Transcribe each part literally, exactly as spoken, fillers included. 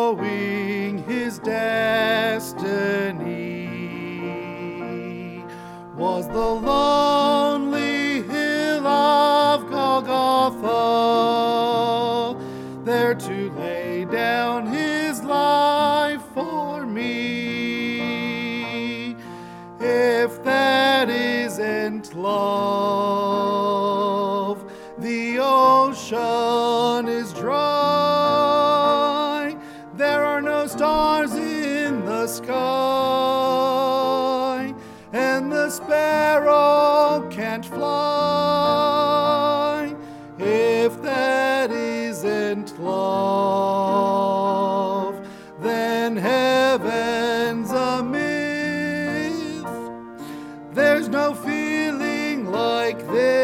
knowing his destiny was the lonely hill of Golgotha, there to lay down his life for me. If that isn't love, the ocean is dry. There are no stars in the sky, and the sparrow can't fly. If that isn't love, then heaven's a myth. There's no feeling like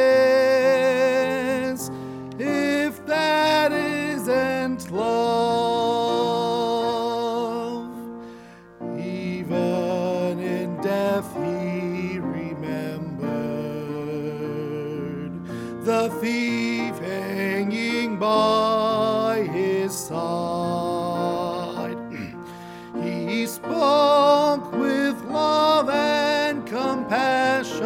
this if that isn't love. Even in death he remembered the thief hanging by his side. He spoke with love and compassion.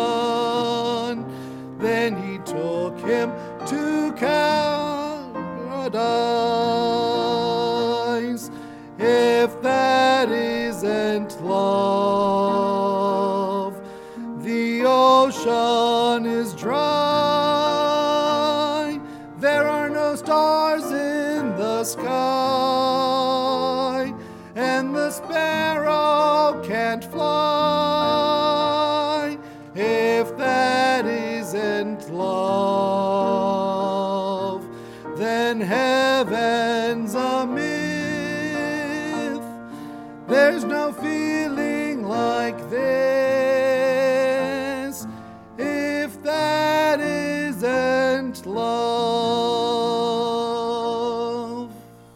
Then he took him to paradise. If that isn't love, the ocean is dry. There are no stars in the sky, and the sparrow can't fly. If that isn't love, then heaven's a myth. There's no feeling like this if that isn't love.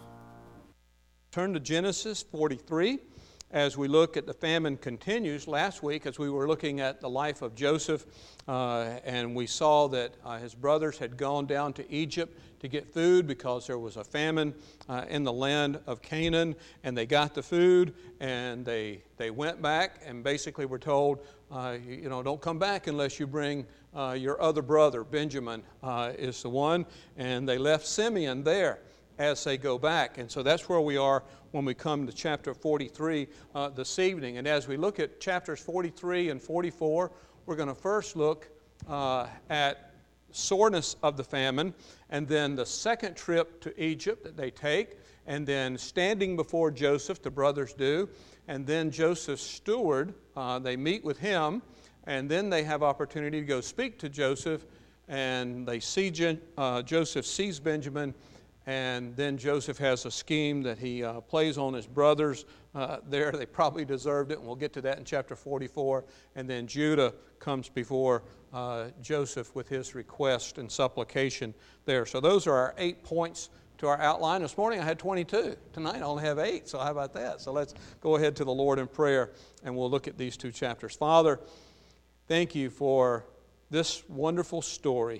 Turn to Genesis forty-three as we look at the famine continues. Last week, as we were looking at the life of Joseph, uh, and we saw that uh, his brothers had gone down to Egypt to get food because there was a famine uh, in the land of Canaan, and they got the food, and they they went back, and basically were told, uh, you, you know, don't come back unless you bring uh, your other brother. Benjamin uh, is the one, and they left Simeon there as they go back. And so that's where we are when we come to chapter forty-three uh, this evening. And as we look at chapters forty-three and forty-four, we're going to first look uh, at soreness of the famine, and then the second trip to Egypt that they take, and then standing before Joseph, the brothers do, and then Joseph's steward, uh, they meet with him, and then they have opportunity to go speak to Joseph, and they see Gen- uh, Joseph sees Benjamin. And then Joseph has a scheme that he uh, plays on his brothers uh, there. They probably deserved it, and we'll get to that in chapter forty-four. And then Judah comes before uh, Joseph with his request and supplication there. So those are our eight points to our outline. This morning I had twenty-two. Tonight I only have eight, so how about that? So let's go ahead to the Lord in prayer, and we'll look at these two chapters. Father, thank you for this wonderful story.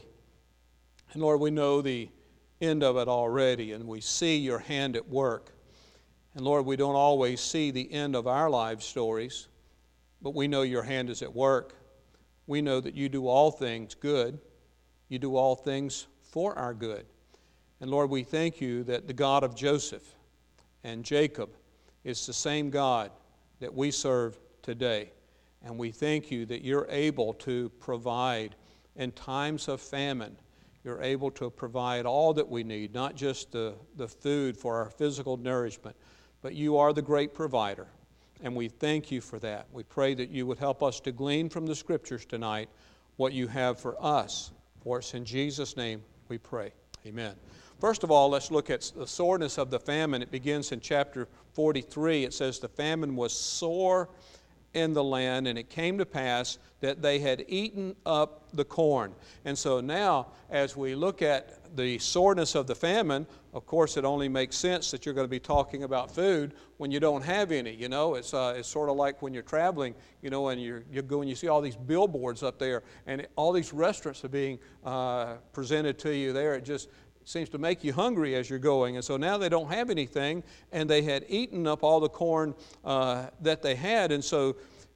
And Lord, we know the end of it already, and we see your hand at work. And Lord, we don't always see the end of our life stories, but we know your hand is at work. We know that you do all things good. You do all things for our good. And Lord, we thank you that the God of Joseph and Jacob is the same God that we serve today. And we thank you that you're able to provide in times of famine. You're able to provide all that we need, not just the, the food for our physical nourishment, but you are the great provider, and we thank you for that. We pray that you would help us to glean from the Scriptures tonight what you have for us. For us in Jesus' name we pray. Amen. First of all, let's look at the soreness of the famine. It begins in chapter forty-three. It says, the famine was sore in the land, and it came to pass that they had eaten up the corn. And so now, as we look at the soreness of the famine, of course, it only makes sense that you're going to be talking about food when you don't have any. You know, it's uh, it's sort of like when you're traveling, you know, and you're, you go and you see all these billboards up there, and all these restaurants are being uh, presented to you there. It just seems to make you hungry as you're going. And so now they don't have anything, and they had eaten up all the corn uh, that they had. And so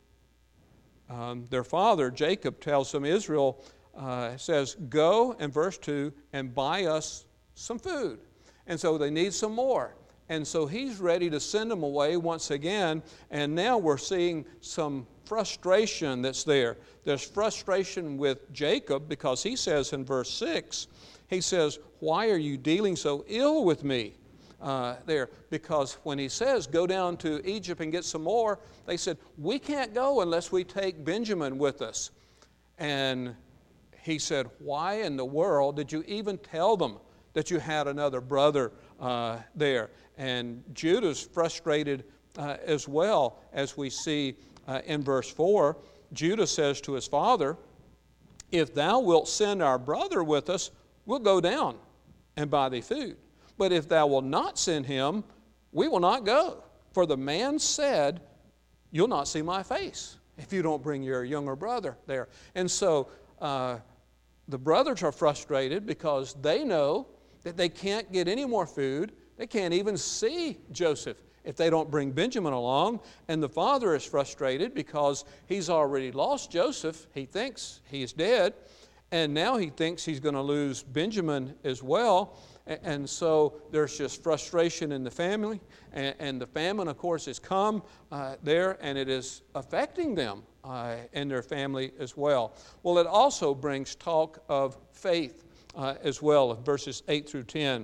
um, their father, Jacob, tells them, Israel uh, says, go, in verse two, and buy us some food. And so they need some more. And so he's ready to send them away once again. And now we're seeing some frustration that's there. There's frustration with Jacob because he says in verse six, he says, why are you dealing so ill with me? Uh, there, because when he says, go down to Egypt and get some more, they said, we can't go unless we take Benjamin with us. And he said, why in the world did you even tell them that you had another brother uh, there? And Judah's frustrated uh, as well, as we see uh, in verse four. Judah says to his father, if thou wilt send our brother with us, we'll go down and buy thee food. But if thou wilt not send him, we will not go. For the man said, you'll not see my face if you don't bring your younger brother there. And so uh, the brothers are frustrated because they know that they can't get any more food. They can't even see Joseph if they don't bring Benjamin along. And the father is frustrated because he's already lost Joseph. He thinks he's dead. And now he thinks he's going to lose Benjamin as well. And so there's just frustration in the family. And the famine, of course, has come uh, there, and it is affecting them uh, and their family as well. Well, it also brings talk of faith uh, as well, verses eight through ten.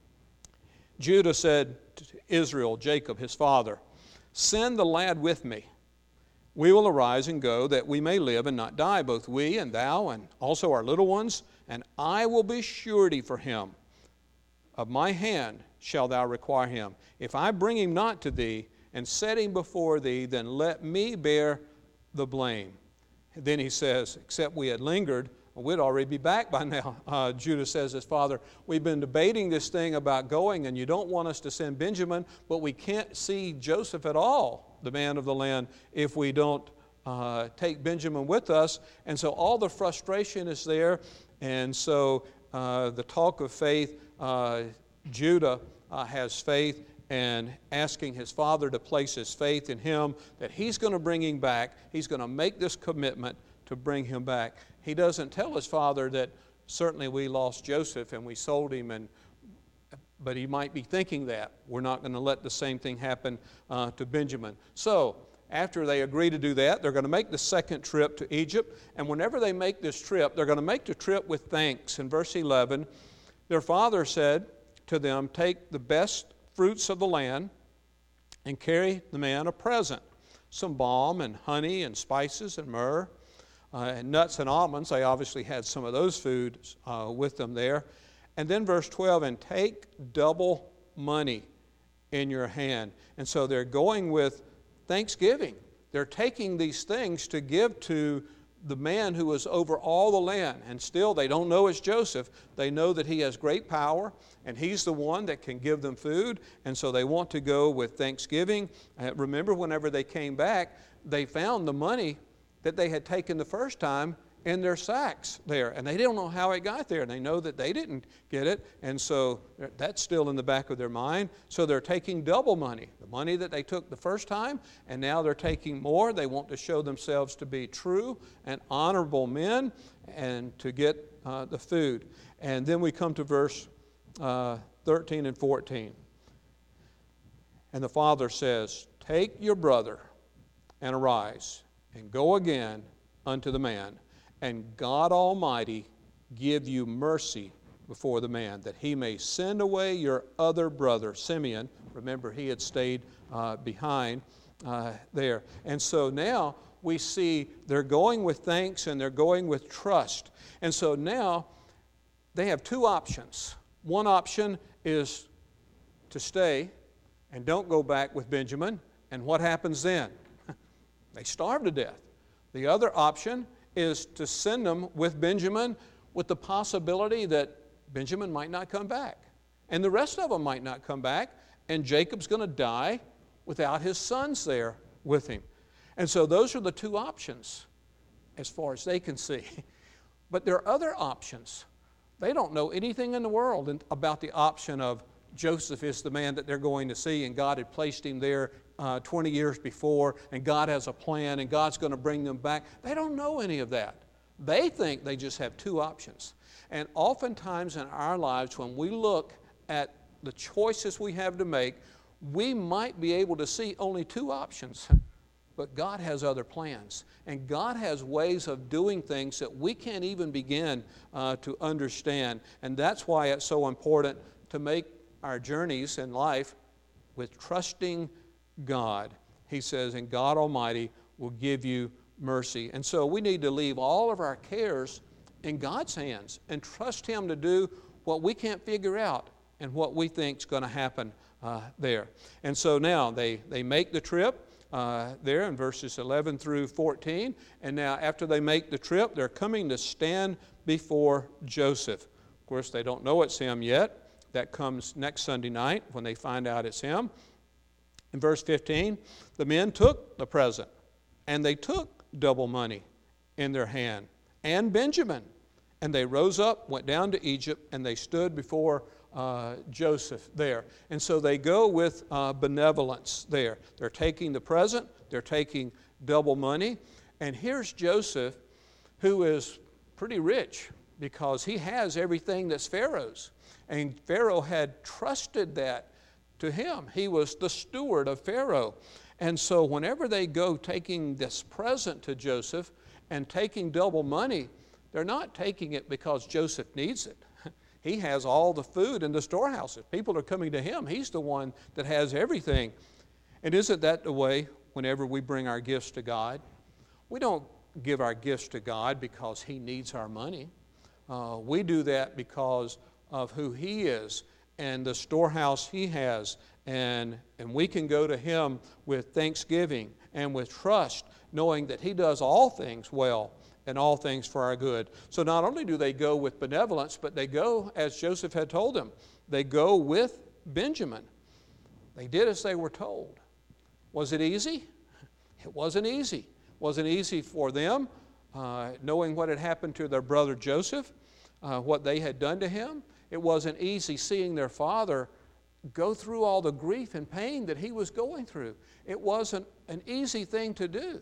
Judah said to Israel, Jacob, his father, send the lad with me. We will arise and go, that we may live and not die, both we and thou, and also our little ones, and I will be surety for him. Of my hand shalt thou require him. If I bring him not to thee, and set him before thee, then let me bear the blame. Then he says, except we had lingered, we'd already be back by now. Uh, Judah says, his father, we've been debating this thing about going, and you don't want us to send Benjamin, but we can't see Joseph at all, the man of the land, if we don't uh, take Benjamin with us. And so all the frustration is there. And so uh, the talk of faith, uh, Judah uh, has faith and asking his father to place his faith in him, that he's going to bring him back. He's going to make this commitment to bring him back. He doesn't tell his father that certainly we lost Joseph and we sold him, and but he might be thinking that. We're not going to let the same thing happen uh, to Benjamin. So after they agree to do that, they're going to make the second trip to Egypt. And whenever they make this trip, they're going to make the trip with thanks. In verse eleven, their father said to them, take the best fruits of the land and carry the man a present, some balm and honey and spices and myrrh. Uh, and nuts and almonds. They obviously had some of those foods uh, with them there. And then verse twelve, and take double money in your hand. And so they're going with thanksgiving. They're taking these things to give to the man who was over all the land. And still they don't know it's Joseph. They know that he has great power, and he's the one that can give them food. And so they want to go with thanksgiving. Uh, remember, whenever they came back, they found the money that they had taken the first time in their sacks there. And they don't know how it got there. And they know that they didn't get it. And so that's still in the back of their mind. So they're taking double money. The money that they took the first time, and now they're taking more. They want to show themselves to be true and honorable men and to get uh, the food. And then we come to verse uh, thirteen and fourteen. And the father says, take your brother and arise, and go again unto the man, and God Almighty give you mercy before the man, that he may send away your other brother, Simeon. Remember, he had stayed uh, behind uh, there. And so now we see they're going with thanks and they're going with trust. And so now they have two options. One option is to stay and don't go back with Benjamin. And what happens then? They starve to death. The other option is to send them with Benjamin, with the possibility that Benjamin might not come back. And the rest of them might not come back, and Jacob's going to die without his sons there with him. And so those are the two options as far as they can see. But there are other options. They don't know anything in the world about the option of Joseph is the man that they're going to see, and God had placed him there uh, twenty years before, and God has a plan, and God's going to bring them back. They don't know any of that. They think they just have two options. And oftentimes in our lives, when we look at the choices we have to make, we might be able to see only two options. But God has other plans. And God has ways of doing things that we can't even begin uh, to understand. And that's why it's so important to make our journeys in life with trusting God. He says, and God Almighty will give you mercy. And so we need to leave all of our cares in God's hands and trust Him to do what we can't figure out and what we think is going to happen uh, there. And so now they, they make the trip. Uh, there in verses eleven through fourteen. And now after they make the trip, they're coming to stand before Joseph. Of course, they don't know it's him yet. That comes next Sunday night when they find out it's him. In verse fifteen, the men took the present, and they took double money in their hand, and Benjamin. And they rose up, went down to Egypt, and they stood before Uh, Joseph there. And so they go with uh, benevolence there. They're taking the present, they're taking double money. And here's Joseph, who is pretty rich because he has everything that's Pharaoh's. And Pharaoh had trusted that to him. He was the steward of Pharaoh. And so whenever they go taking this present to Joseph and taking double money, they're not taking it because Joseph needs it. He has all the food in the storehouses. People are coming to him. He's the one that has everything. And isn't that the way whenever we bring our gifts to God? We don't give our gifts to God because He needs our money. Uh, we do that because of who He is and the storehouse He has. And, and we can go to Him with thanksgiving and with trust, knowing that He does all things well and all things for our good. So not only do they go with benevolence, but they go, as Joseph had told them, they go with Benjamin. They did as they were told. Was it easy? It wasn't easy. It wasn't easy for them, uh, knowing what had happened to their brother Joseph, uh, what they had done to him. It wasn't easy seeing their father go through all the grief and pain that he was going through. It wasn't an easy thing to do,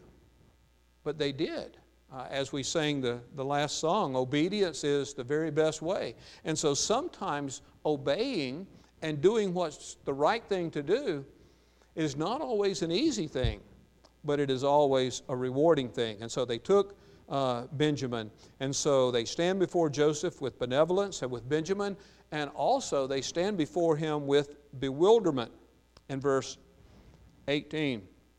but they did. Uh, as we sang the, the last song, obedience is the very best way. And so sometimes obeying and doing what's the right thing to do is not always an easy thing, but it is always a rewarding thing. And so they took uh, Benjamin. And so they stand before Joseph with benevolence and with Benjamin, and also they stand before him with bewilderment. In verse eighteen,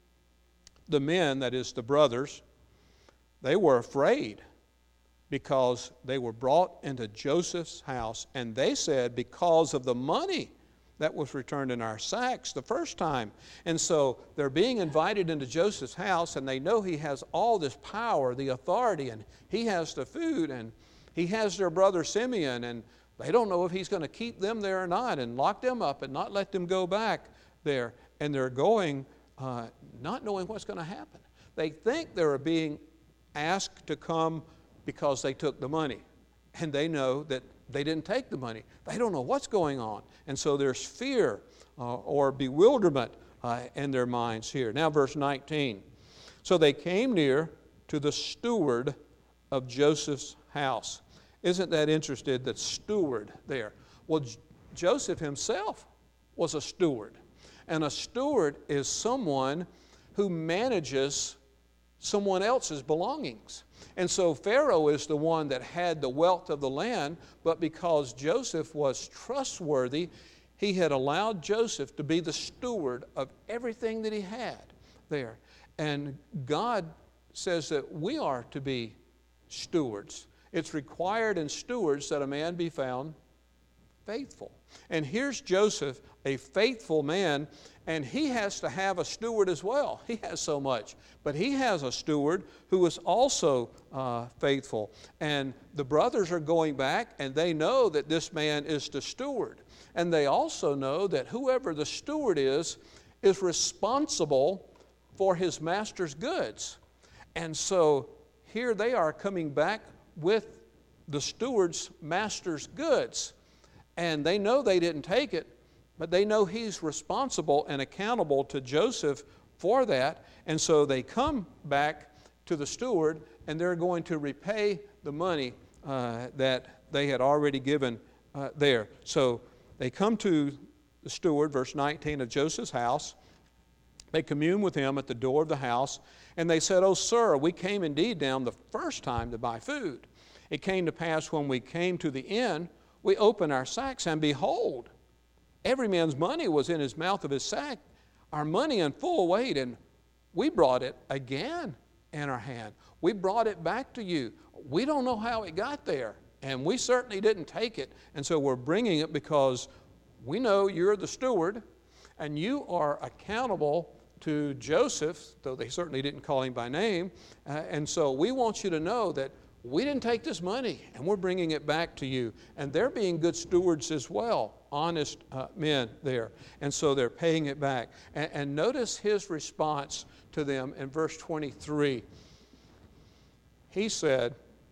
the men, that is the brothers, they were afraid because they were brought into Joseph's house, and they said, because of the money that was returned in our sacks the first time. And so they're being invited into Joseph's house, and they know he has all this power, the authority, and he has the food, and he has their brother Simeon, and they don't know if he's going to keep them there or not and lock them up and not let them go back there. And they're going uh, not knowing what's going to happen. They think they're being asked to come because they took the money, and they know that they didn't take the money. They don't know what's going on. And so there's fear uh, or bewilderment uh, in their minds here. Now verse nineteen. So they came near to the steward of Joseph's house. Isn't that interesting, that steward there? Well, J- Joseph himself was a steward. And a steward is someone who manages someone else's belongings. And so Pharaoh is the one that had the wealth of the land, but because Joseph was trustworthy, he had allowed Joseph to be the steward of everything that he had there. And God says that we are to be stewards. It's required in stewards that a man be found faithful. And here's Joseph, a faithful man, and he has to have a steward as well. He has so much. But he has a steward who is also uh, faithful. And the brothers are going back, and they know that this man is the steward. And they also know that whoever the steward is, is responsible for his master's goods. And so here they are coming back with the steward's master's goods. And they know they didn't take it, but they know he's responsible and accountable to Joseph for that. And so they come back to the steward, and they're going to repay the money uh, that they had already given uh, there. So they come to the steward, verse nineteen, of Joseph's house. They commune with him at the door of the house, and they said, "O sir, we came indeed down the first time to buy food. It came to pass when we came to the inn, we opened our sacks, and behold, every man's money was in his mouth of his sack, our money in full weight, and we brought it again in our hand. We brought it back to you. We don't know how it got there, and we certainly didn't take it, and so we're bringing it because we know you're the steward, and you are accountable to Joseph, though they certainly didn't call him by name, uh, and so we want you to know that we didn't take this money, and we're bringing it back to you." And they're being good stewards as well, honest uh, men there. And so they're paying it back. And, and notice his response to them in verse twenty-three. He said,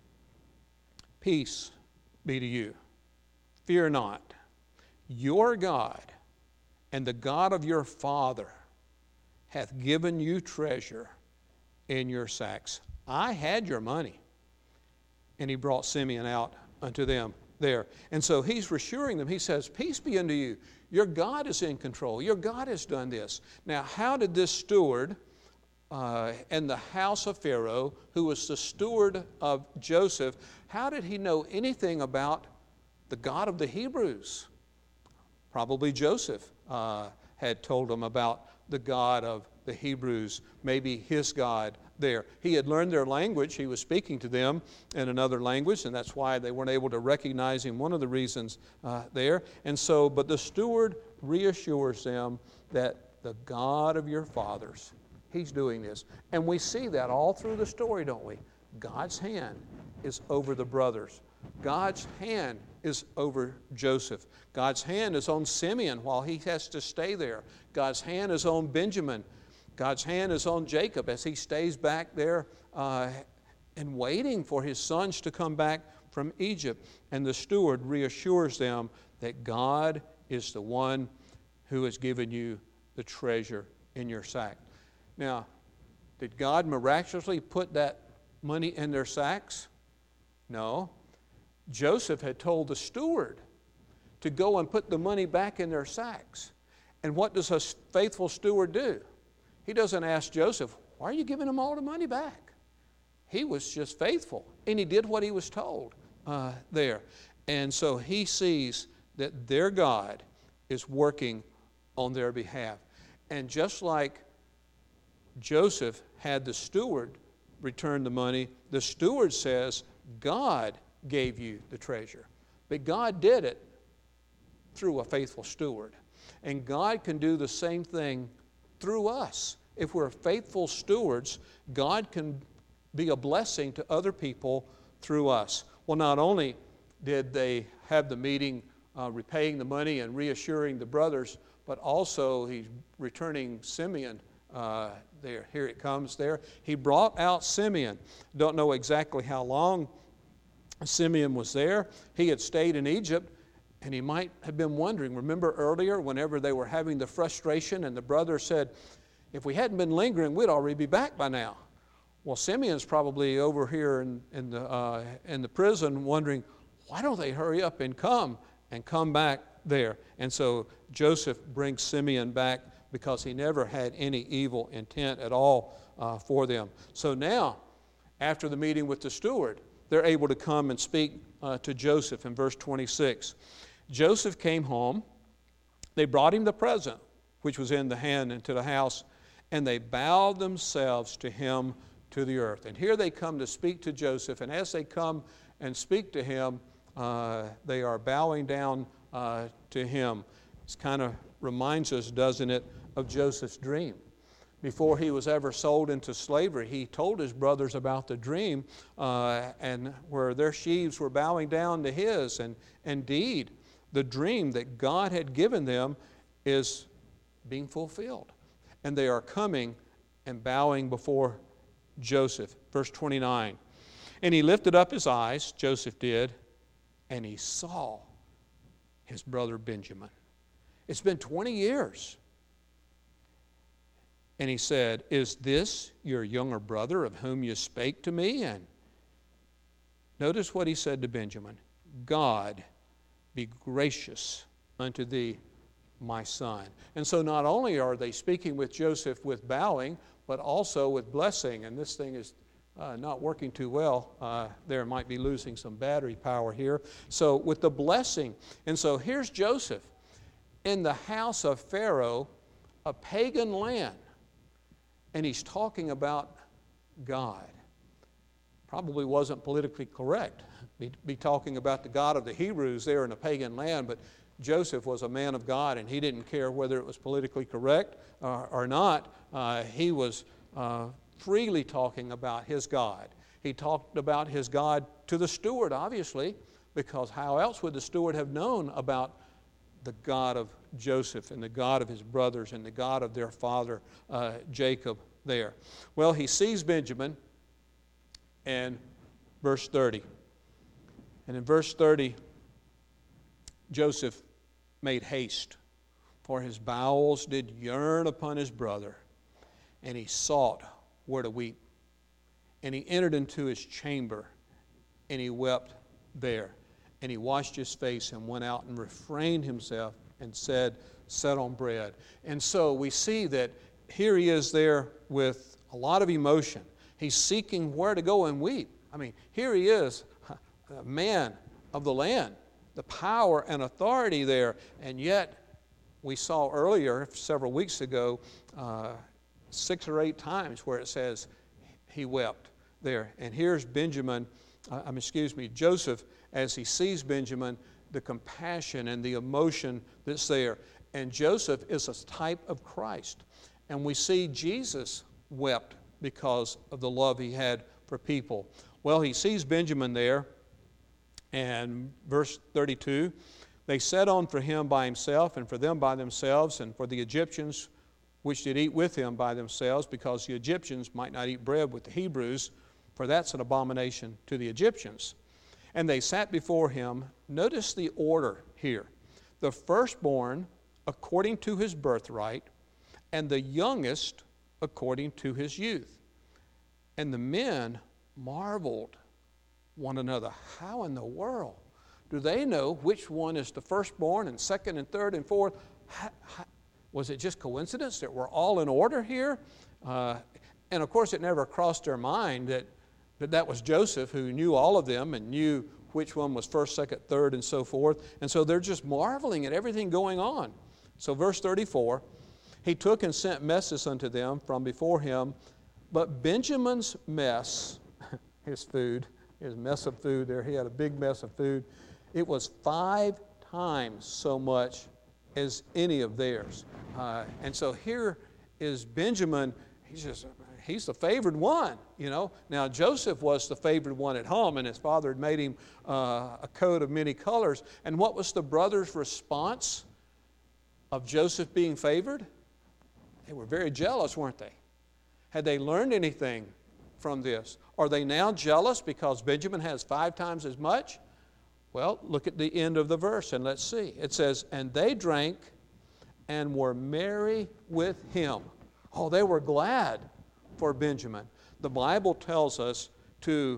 "Peace be to you. Fear not. Your God and the God of your father hath given you treasure in your sacks. I had your money." And he brought Simeon out unto them there. And so he's reassuring them. He says, "Peace be unto you. Your God is in control. Your God has done this." Now, how did this steward uh, in the house of Pharaoh, who was the steward of Joseph, how did he know anything about the God of the Hebrews? Probably Joseph uh, had told him about the God of the Hebrews, maybe his God there. He had learned their language. He was speaking to them in another language, and that's why they weren't able to recognize him, one of the reasons uh, there. And so, but the steward reassures them that the God of your fathers, he's doing this. And we see that all through the story, don't we? God's hand is over the brothers. God's hand is over Joseph. God's hand is on Simeon while he has to stay there. God's hand is on Benjamin. God's hand is on Jacob as he stays back there uh, and waiting for his sons to come back from Egypt. And the steward reassures them that God is the one who has given you the treasure in your sack. Now, did God miraculously put that money in their sacks? No. Joseph had told the steward to go and put the money back in their sacks. And what does a faithful steward do? He doesn't ask Joseph, "Why are you giving him all the money back?" He was just faithful, and he did what he was told uh, there. And so he sees that their God is working on their behalf. And just like Joseph had the steward return the money, the steward says, God gave you the treasure. But God did it through a faithful steward. And God can do the same thing through us. If we're faithful stewards, God can be a blessing to other people through us. Well, not only did they have the meeting uh, repaying the money and reassuring the brothers, but also he's returning Simeon uh, there. Here it comes there. He brought out Simeon. Don't know exactly how long Simeon was there. He had stayed in Egypt. And he might have been wondering, remember earlier whenever they were having the frustration and the brother said, "If we hadn't been lingering, we'd already be back by now." Well, Simeon's probably over here in, in, the, uh, in the prison wondering, why don't they hurry up and come and come back there? And so Joseph brings Simeon back because he never had any evil intent at all uh, for them. So now, after the meeting with the steward, they're able to come and speak uh, to Joseph in verse twenty-six. Joseph came home. They brought him the present, which was in the hand, into the house, and they bowed themselves to him to the earth. And here they come to speak to Joseph, and as they come and speak to him, uh, they are bowing down uh, to him. It kind of reminds us, doesn't it, of Joseph's dream. Before he was ever sold into slavery, he told his brothers about the dream, uh, and where their sheaves were bowing down to his. And indeed, the dream that God had given them is being fulfilled. And they are coming and bowing before Joseph. Verse twenty-nine. And he lifted up his eyes, Joseph did, and he saw his brother Benjamin. It's been twenty years. And he said, "Is this your younger brother of whom you spake to me?" And notice what he said to Benjamin. "God be gracious unto thee, my son." And so not only are they speaking with Joseph with bowing, but also with blessing. And this thing is uh, not working too well. Uh, there might be losing some battery power here. So with the blessing. And so here's Joseph in the house of Pharaoh, a pagan land. And he's talking about God. Probably wasn't politically correct. Be, be talking about the God of the Hebrews there in a pagan land, but Joseph was a man of God, and he didn't care whether it was politically correct uh, or not. Uh, he was uh, freely talking about his God. He talked about his God to the steward, obviously, because how else would the steward have known about the God of Joseph and the God of his brothers and the God of their father uh, Jacob there? Well, he sees Benjamin in verse thirty. And in verse thirty, Joseph made haste, for his bowels did yearn upon his brother, and he sought where to weep. And he entered into his chamber, and he wept there. And he washed his face and went out and refrained himself and said, "Set on bread." And so we see that here he is there with a lot of emotion. He's seeking where to go and weep. I mean, here he is, a man of the land, the power and authority there. And yet, we saw earlier, several weeks ago, uh, six or eight times where it says he wept there. And here's Benjamin, uh, um, excuse me, Joseph, as he sees Benjamin, the compassion and the emotion that's there. And Joseph is a type of Christ. And we see Jesus wept because of the love he had for people. Well, he sees Benjamin there, and verse thirty-two, they set on for him by himself, and for them by themselves, and for the Egyptians which did eat with him by themselves, because the Egyptians might not eat bread with the Hebrews, for that's an abomination to the Egyptians. And they sat before him. Notice the order here. The firstborn according to his birthright, and the youngest according to his youth. And the men marveled one another. How in the world do they know which one is the firstborn and second and third and fourth? How, how, was it just coincidence that we're all in order here? Uh, and of course it never crossed their mind that, that that was Joseph, who knew all of them and knew which one was first, second, third, and so forth. And so they're just marveling at everything going on. So verse thirty-four, he took and sent messes unto them from before him, but Benjamin's mess, his food, his mess of food there, he had a big mess of food, it was five times so much as any of theirs. Uh, and so here is Benjamin, he's just, he's the favored one, you know. Now Joseph was the favored one at home, and his father had made him uh, a coat of many colors. And what was the brothers' response of Joseph being favored? They were very jealous, weren't they? Had they learned anything from this? Are they now jealous because Benjamin has five times as much? Well, look at the end of the verse and let's see. It says, and they drank and were merry with him. Oh, they were glad for Benjamin. The Bible tells us to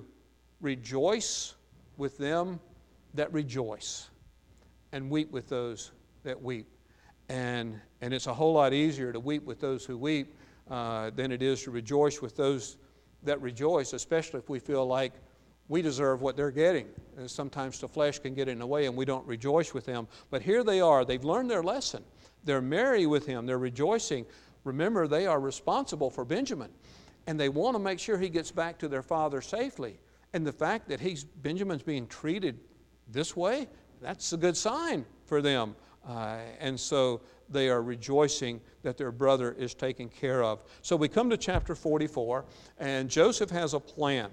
rejoice with them that rejoice and weep with those that weep. And, and it's a whole lot easier to weep with those who weep uh, than it is to rejoice with those that rejoice, especially if we feel like we deserve what they're getting. And sometimes the flesh can get in the way and we don't rejoice with them. But here they are. They've learned their lesson. They're merry with him. They're rejoicing. Remember, they are responsible for Benjamin. And they want to make sure he gets back to their father safely. And the fact that he's Benjamin's being treated this way, that's a good sign for them. Uh, and so they are rejoicing that their brother is taken care of. So we come to chapter forty-four, and Joseph has a plan.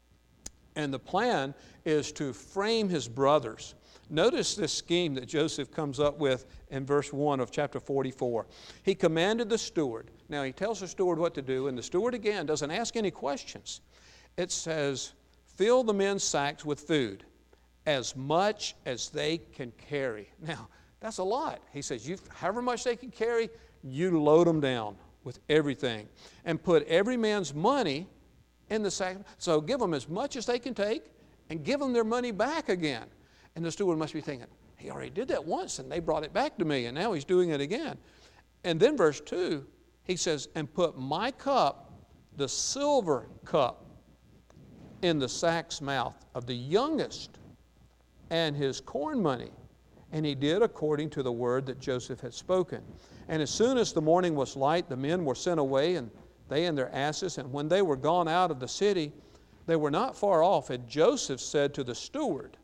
And the plan is to frame his brothers. Notice this scheme that Joseph comes up with in verse one of chapter forty-four. He commanded the steward. Now he tells the steward what to do, and the steward again doesn't ask any questions. It says, fill the men's sacks with food, as much as they can carry. Now, that's a lot. He says, you, however much they can carry, you load them down with everything. And put every man's money in the sack. So give them as much as they can take and give them their money back again. And the steward must be thinking, he already did that once and they brought it back to me and now he's doing it again. And then verse two, he says, and put my cup, the silver cup, in the sack's mouth of the youngest and his corn money. And he did according to the word that Joseph had spoken. And as soon as the morning was light, the men were sent away, and they and their asses. And when they were gone out of the city, they were not far off. And Joseph said to the steward,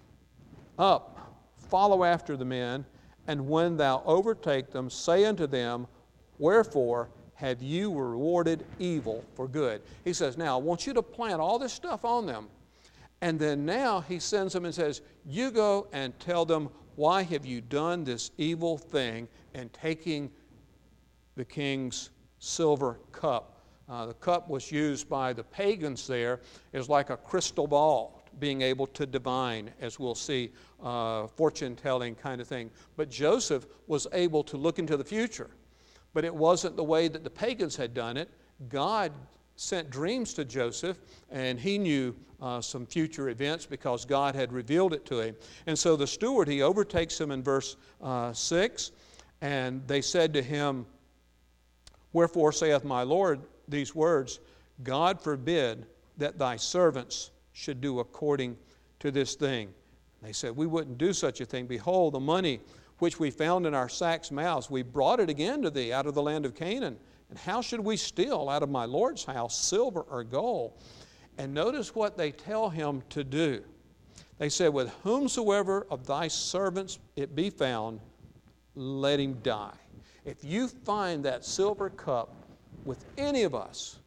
up, follow after the men, and when thou overtake them, say unto them, wherefore have you rewarded evil for good? He says, now I want you to plant all this stuff on them. And then now he sends them and says, you go and tell them, why have you done this evil thing and taking the king's silver cup? Uh, the cup was used by the pagans there as like a crystal ball, being able to divine, as we'll see, uh, fortune-telling kind of thing. But Joseph was able to look into the future. But it wasn't the way that the pagans had done it. God sent dreams to Joseph, and he knew uh, some future events because God had revealed it to him. And so the steward, he overtakes him in verse uh, six, and they said to him, wherefore saith my Lord these words, God forbid that thy servants should do according to this thing. And they said, we wouldn't do such a thing. Behold, the money which we found in our sacks' mouths, we brought it again to thee out of the land of Canaan. And how should we steal out of my Lord's house silver or gold? And notice what they tell him to do. They said, with whomsoever of thy servants it be found, let him die. If you find that silver cup with any of us,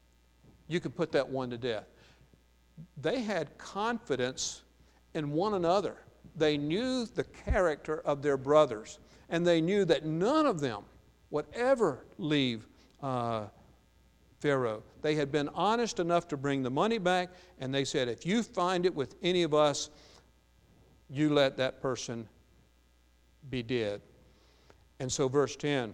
you can put that one to death. They had confidence in one another. They knew the character of their brothers, and they knew that none of them would ever leave uh, Pharaoh. They had been honest enough to bring the money back, and they said, if you find it with any of us, you let that person be dead. And so verse ten,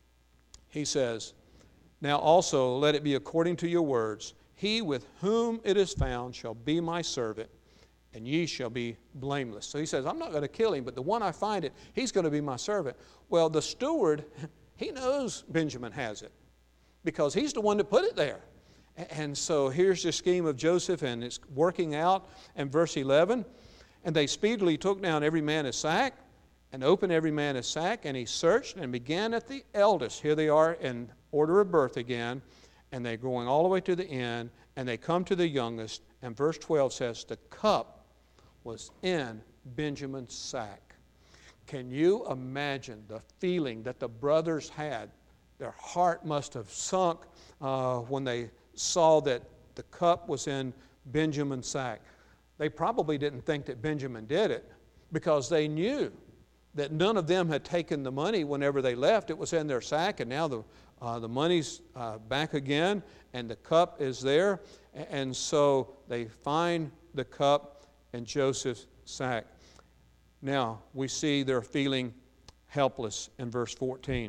he says, now also let it be according to your words, he with whom it is found shall be my servant, and ye shall be blameless. So he says, I'm not going to kill him, but the one I find it, he's going to be my servant. Well, the steward, he knows Benjamin has it because he's the one that put it there. And so here's the scheme of Joseph, and it's working out. And verse eleven, and they speedily took down every man his sack, and opened every man his sack, and he searched and began at the eldest. Here they are in order of birth again, and they're going all the way to the end, and they come to the youngest, and verse twelve says, the cup was in Benjamin's sack. Can you imagine the feeling that the brothers had? Their heart must have sunk uh, when they saw that the cup was in Benjamin's sack. They probably didn't think that Benjamin did it because they knew that none of them had taken the money whenever they left. It was in their sack, and now the, uh, the money's uh, back again, and the cup is there. And so they find the cup in Joseph's sack. Now, we see they're feeling helpless in verse fourteen.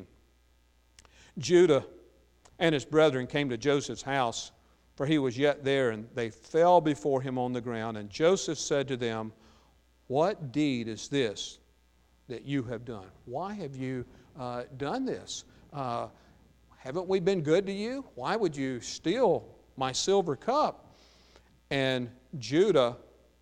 Judah and his brethren came to Joseph's house, for he was yet there, and they fell before him on the ground. And Joseph said to them, what deed is this that you have done? Why have you uh, done this? Uh, haven't we been good to you? Why would you steal my silver cup? And Judah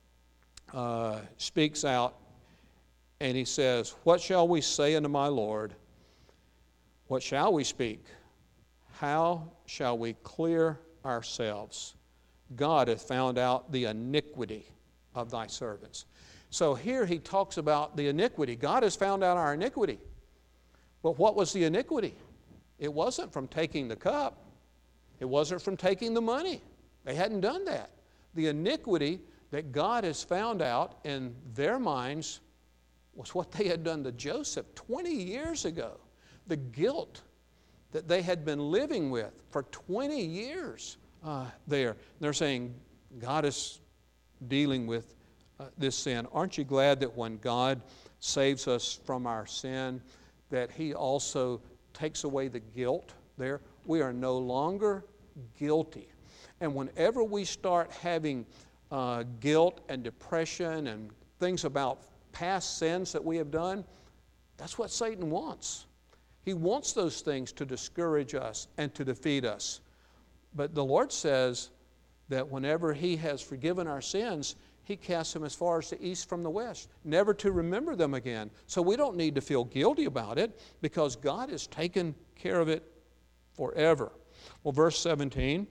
uh, speaks out, and he says, what shall we say unto my Lord? What shall we speak? How shall we clear ourselves? God hath found out the iniquity of thy servants. So here he talks about the iniquity. God has found out our iniquity. But what was the iniquity? It wasn't from taking the cup. It wasn't from taking the money. They hadn't done that. The iniquity that God has found out in their minds was what they had done to Joseph twenty years ago. The guilt that they had been living with for twenty years uh, there. They're saying, God has dealing with uh, this sin. Aren't you glad that when God saves us from our sin, that He also takes away the guilt there? We are no longer guilty. And whenever we start having uh, guilt and depression and things about past sins that we have done, that's what Satan wants. He wants those things to discourage us and to defeat us. But the Lord says that whenever He has forgiven our sins, He casts them as far as the east from the west, never to remember them again. So we don't need to feel guilty about it because God has taken care of it forever. Well, verse seventeen,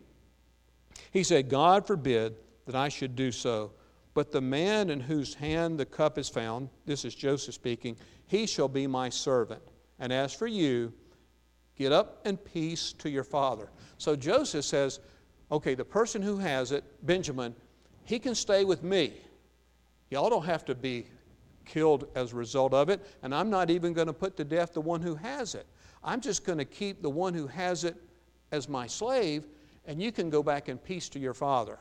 He said, God forbid that I should do so, but the man in whose hand the cup is found, this is Joseph speaking, he shall be my servant. And as for you, get up in peace to your father. So Joseph says, okay, the person who has it, Benjamin, he can stay with me. Y'all don't have to be killed as a result of it, and I'm not even going to put to death the one who has it. I'm just going to keep the one who has it as my slave, and you can go back in peace to your father.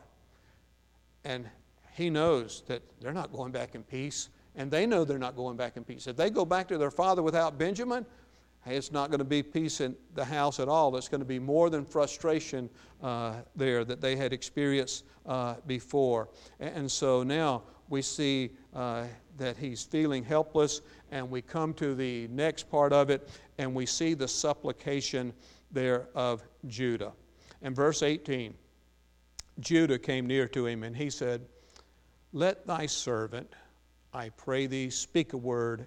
And he knows that they're not going back in peace, and they know they're not going back in peace. If they go back to their father without Benjamin, hey, it's not going to be peace in the house at all. It's going to be more than frustration uh, there that they had experienced uh, before. And so now we see uh, that he's feeling helpless, and we come to the next part of it, and we see the supplication there of Judah. In verse eighteen, Judah came near to him, and he said, let thy servant, I pray thee, speak a word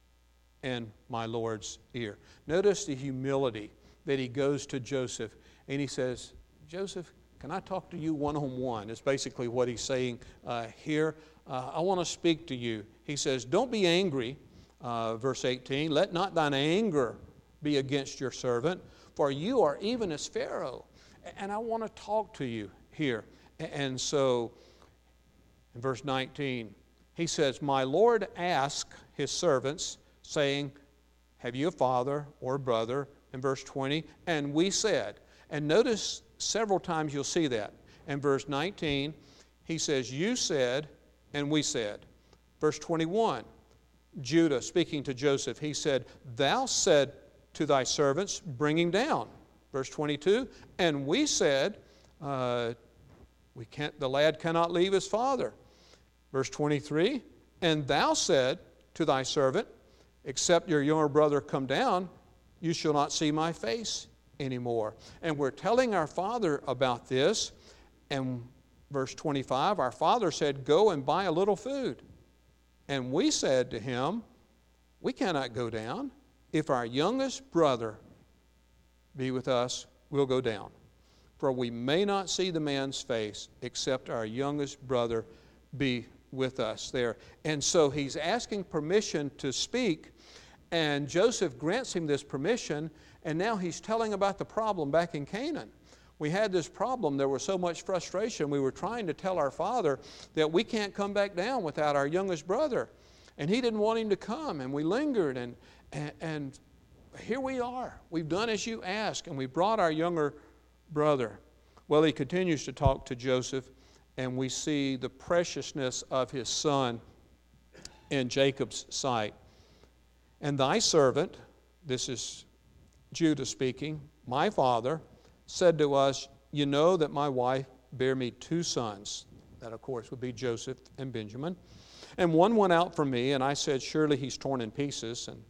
in my Lord's ear. Notice the humility that he goes to Joseph, and he says, Joseph, can I talk to you one-on-one? It's basically what he's saying uh, here. Uh, I want to speak to you. He says, don't be angry, uh, verse eighteen, let not thine anger be against your servant, for you are even as Pharaoh. And I want to talk to you here. And so, in verse nineteen, he says, my Lord asked his servants, saying, have you a father or a brother? In verse twenty, and we said. And notice several times you'll see that. In verse nineteen, he says, you said, and we said. Verse twenty-one, Judah speaking to Joseph, he said, thou said to thy servants, bring him down. Verse twenty-two, and we said, uh, we can't, the lad cannot leave his father. Verse twenty-three, and thou said to thy servant, except your younger brother come down, you shall not see my face anymore. And we're telling our father about this. And verse twenty-five, our father said, go and buy a little food. And we said to him, we cannot go down. If our youngest brother be with us, we'll go down. For we may not see the man's face, except our youngest brother be with us there. And so he's asking permission to speak, and Joseph grants him this permission, and now he's telling about the problem back in Canaan. We had this problem. There was so much frustration. We were trying to tell our father that we can't come back down without our youngest brother. And he didn't want him to come, and we lingered, and, and, and here we are. We've done as you ask, and we brought our younger brother. Well, he continues to talk to Joseph, and we see the preciousness of his son in Jacob's sight. And thy servant, this is Judah speaking, my father, said to us, you know that my wife bare me two sons. That, of course, would be Joseph and Benjamin. And one went out from me, and I said, surely he's torn in pieces, and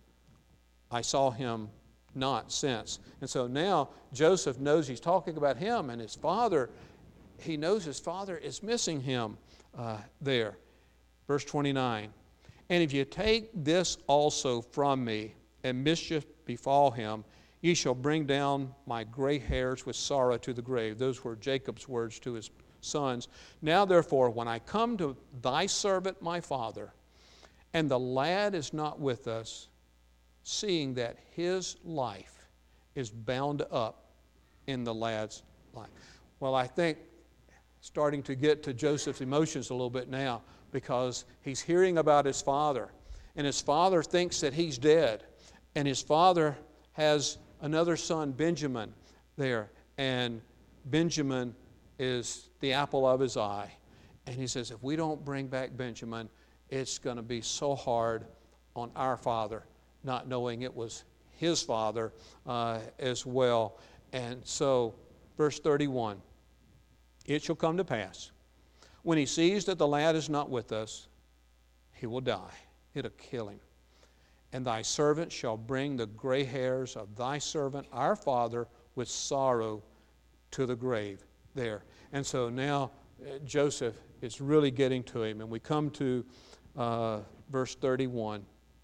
I saw him not since. And so now Joseph knows he's talking about him, and his father, he knows his father is missing him uh, there. Verse twenty-nine, and if you take this also from me, and mischief befall him, ye shall bring down my gray hairs with sorrow to the grave. Those were Jacob's words to his sons. Now therefore, when I come to thy servant my father, and the lad is not with us, seeing that his life is bound up in the lad's life. Well, I think starting to get to Joseph's emotions a little bit now, because he's hearing about his father, and his father thinks that he's dead, and his father has another son, Benjamin, there, and Benjamin is the apple of his eye. And he says, if we don't bring back Benjamin, it's going to be so hard on our father, not knowing it was his father uh, as well. And so, verse thirty-one, it shall come to pass, when he sees that the lad is not with us, he will die. It'll kill him. And thy servant shall bring the gray hairs of thy servant, our father, with sorrow to the grave there. And so now uh, Joseph is really getting to him. And we come to uh, verse thirty-one,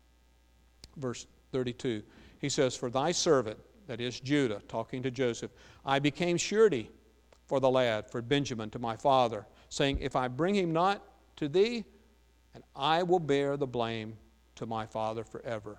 verse thirty-two. He says, for thy servant, that is Judah, talking to Joseph, I became surety for the lad, for Benjamin, to my father, saying, if I bring him not to thee, and I will bear the blame to my father forever.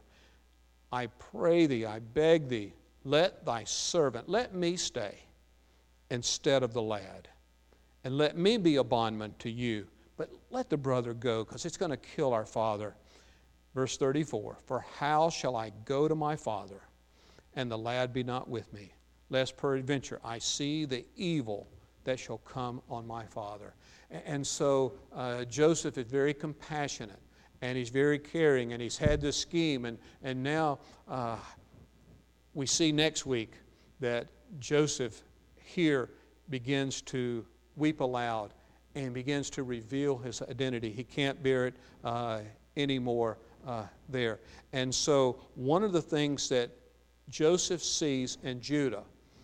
I pray thee, I beg thee, let thy servant, let me stay instead of the lad, and let me be a bondman to you, but let the brother go, because it's going to kill our father. Verse thirty-four, for how shall I go to my father, and the lad be not with me, lest peradventure I see the evil that shall come on my father. And so uh, Joseph is very compassionate, and he's very caring, and he's had this scheme, and, and now uh, we see next week that Joseph here begins to weep aloud and begins to reveal his identity. He can't bear it uh, anymore uh, there. And so one of the things that Joseph sees in Judah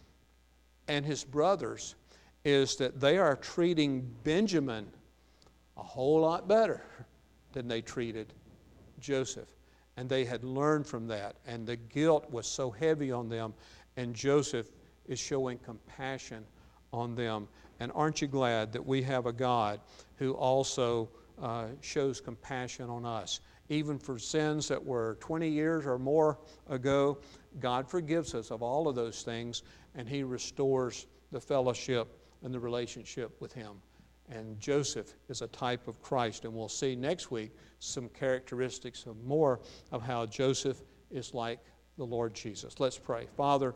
and his brothers is that they are treating Benjamin a whole lot better than they treated Joseph. And they had learned from that, and the guilt was so heavy on them, and Joseph is showing compassion on them. And aren't you glad that we have a God who also uh, shows compassion on us? Even for sins that were twenty years or more ago, God forgives us of all of those things, and He restores the fellowship and the relationship with Him. And Joseph is a type of Christ, and we'll see next week some characteristics of more of how Joseph is like the Lord Jesus. Let's pray. Father,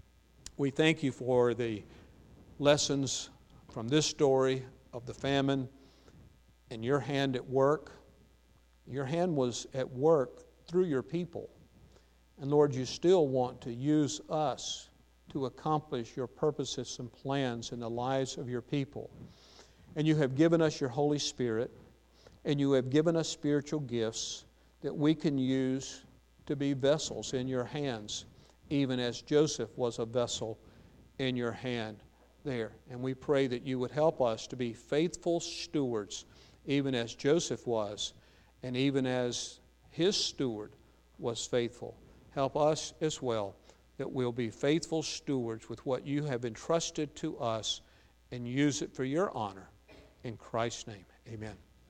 we thank you for the lessons from this story of the famine and your hand at work. Your hand was at work through your people. And Lord, you still want to use us to accomplish your purposes and plans in the lives of your people. And you have given us your Holy Spirit, and you have given us spiritual gifts that we can use to be vessels in your hands, even as Joseph was a vessel in your hand there. And we pray that you would help us to be faithful stewards, even as Joseph was, and even as his steward was faithful. Help us as well, that we'll be faithful stewards with what you have entrusted to us and use it for your honor. In Christ's name, amen.